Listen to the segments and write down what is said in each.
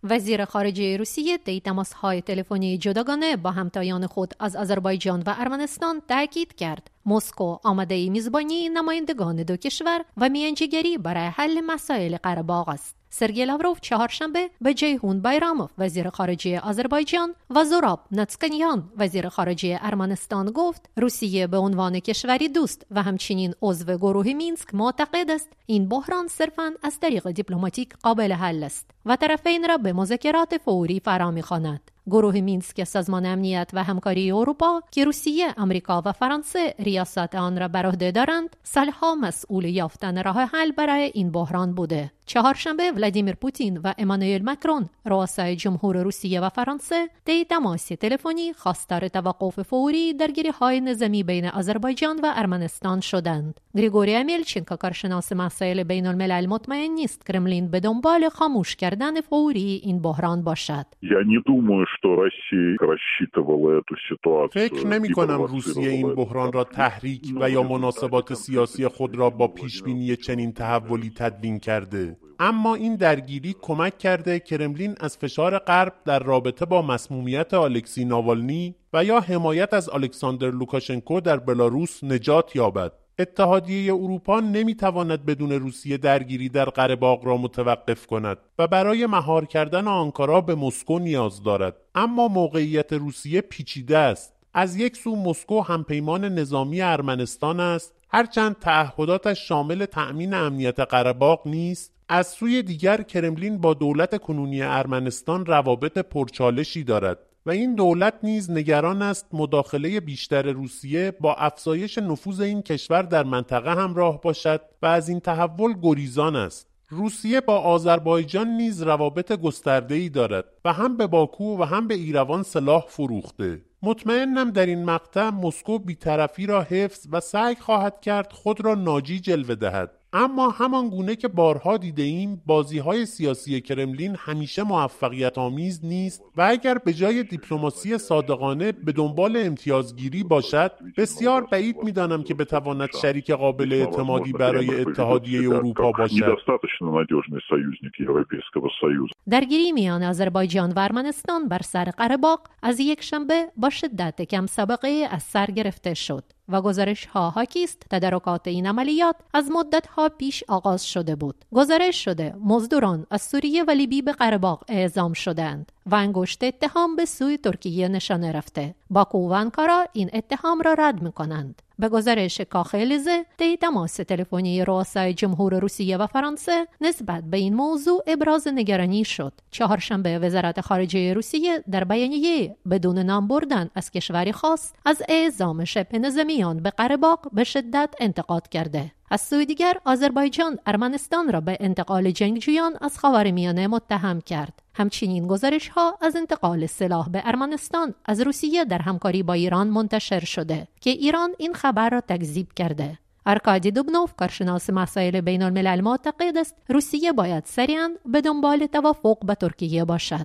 وزیر خارجه روسیه طی تماس‌های تلفنی جداگانه با همتایان خود از آذربایجان و ارمنستان تاکید کرد مسکو آماده میزبانی نمایندگان دو کشور و میانجیگری برای حل مسائل قره باغ است. سرگئی لاوروف چهارشنبه به جیهون بایراموف وزیر خارجه آذربایجان و زوراب ناتسکنیان وزیر خارجه ارمنستان گفت روسیه به عنوان کشوری دوست و همچنین عضو گروه مینسک معتقد است این بحران صرفاً از طریق دیپلماتیک قابل حل است و طرفین را به مذاکرات فوری فرا می‌خواند. گروه مینسک سازمان امنیت و همکاری اروپا که روسیه، آمریکا و فرانسه ریاست آن را بر عهده دارند، سالها مسئول یافتن راه حل برای این بحران بوده. چهارشنبه ولادیمیر پوتین و امانوئل ماکرون، رؤسای جمهور روسیه و فرانسه، طی تماس تلفنی خواستار توقف فوری درگیری‌های نظامی بین آذربایجان و ارمنستان شدند. گریگوری امیلچنکو، کارشناس مسائل بین‌الملل، مطمئن نیست کرملین به دنبال خاموش کردن فوری این بحران باشد. فکر نمی‌کنم روسیه این بحران را تحریک و یا مناسبات سیاسی خود را با پیشبینی چنین تحولی تدوین کرده. اما این درگیری کمک کرده کرملین از فشار غرب در رابطه با مسمومیت آلکسی ناوالنی و یا حمایت از الکساندر لوکاشنکو در بلاروس نجات یابد. اتحادیه اروپا نمیتواند بدون روسیه درگیری در قره باغ را متوقف کند و برای مهار کردن آنکارا به مسکو نیاز دارد. اما موقعیت روسیه پیچیده است. از یک سو مسکو همپیمان نظامی ارمنستان است، هرچند تعهداتش شامل تأمین امنیت قره باغ نیست. از سوی دیگر کرملین با دولت کنونی ارمنستان روابط پرچالشی دارد و این دولت نیز نگران است مداخله بیشتر روسیه با افزایش نفوذ این کشور در منطقه همراه باشد و از این تحول گریزان است. روسیه با آذربایجان نیز روابط گسترده‌ای دارد و هم به باکو و هم به ایروان سلاح فروخته. مطمئنم در این مقطع مسکو بی‌طرفی را حفظ و سعی خواهد کرد خود را ناجی جلوه دهد. اما همان گونه که بارها دیده ایم بازی‌های سیاسی کرملین همیشه موفقیت آمیز نیست و اگر به جای دیپلماسی صادقانه به دنبال امتیازگیری باشد، بسیار بعید می‌دانم که بتواند شریک قابل اعتمادی برای اتحادیه اروپا باشد. درگیری میان آذربایجان و ارمنستان بر سر قره باغ از یک شنبه با شدت کم سابقه از سر گرفته شد و گزارش‌ها حاکی است تدارکات این عملیات از مدت‌ها پیش آغاز شده بود. گزارش شده مزدوران از سوریه و لیبی به قره باغ اعزام شدند و انگشت اتهام به سوی ترکیه نشانه رفته. باکو و آنکارا این اتهام را رد می‌کنند. به گزارش کاخ الیزه، طی تماس تلفنی رؤسای جمهور روسیه و فرانسه نسبت به این موضوع ابراز نگرانی شد. چهارشنبه وزارت خارجه روسیه در بیانیه بدون نام بردن از کشوری خاص از اعزام شبه نظامیان به قره باغ به شدت انتقاد کرده. از سوی دیگر آذربایجان ارمنستان را به انتقال جنگجویان از خاورمیانه متهم کرد. همچنین گزارش‌ها از انتقال سلاح به ارمنستان از روسیه در همکاری با ایران منتشر شده که ایران این خبر را تکذیب کرده. آرکادی دوبنوف، کارشناس مسائل بین الملل، معتقد است روسیه باید سریعاً به دنبال توافق با ترکیه باشد.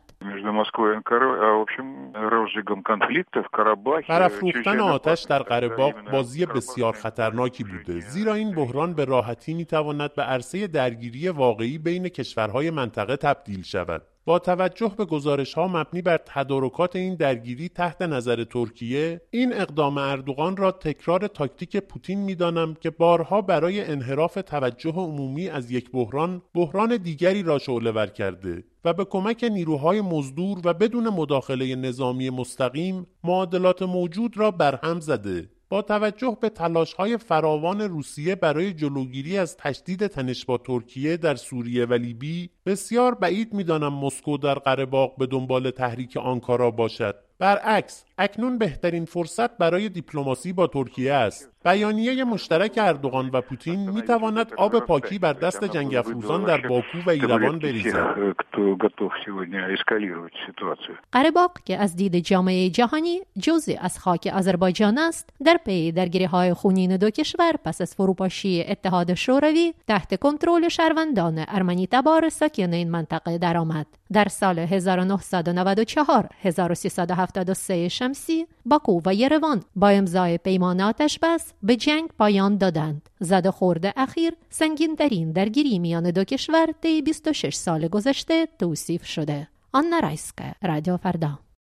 برافروختن آتش در قره باغ بازی بسیار خطرناکی بوده، زیرا این بحران به راحتی میتواند به عرصه درگیری واقعی بین کشورهای منطقه تبدیل شود. با توجه به گزارش‌ها مبنی بر تدارکات این درگیری تحت نظر ترکیه، این اقدام اردوغان را تکرار تاکتیک پوتین می‌دانم که بارها برای انحراف توجه عمومی از یک بحران دیگری را شعله‌ور کرده و به کمک نیروهای مزدور و بدون مداخله نظامی مستقیم معادلات موجود را برهم زده. با توجه به تلاش‌های فراوان روسیه برای جلوگیری از تشدید تنش با ترکیه در سوریه و لیبی، بسیار بعید می‌دانم مسکو در قره باغ به دنبال تحریک آنکارا باشد. برعکس، اکنون بهترین فرصت برای دیپلماسی با ترکیه است. بیانیه مشترک اردوغان و پوتین می‌تواند آب پاکی بر دست جنگ افروزان در باکو و ایروان بریزد. قره باغ که از دید جامعه جهانی جزئی از خاک آذربایجان است، در پی درگیری‌های خونین دو کشور پس از فروپاشی اتحاد شوروی تحت کنترل شهروندان ارمنی تبار ساکن این منطقه درآمد. در سال 1994 1373 شمسی باکو و یروان با امضای پیمان آتش‌بس به جنگ پایان دادند. زد و خورد اخیر سنگین‌ترین درگیری میان دو کشور طی 26 سال گذشته توصیف شده. آنا رایسکه، رادیو فردا.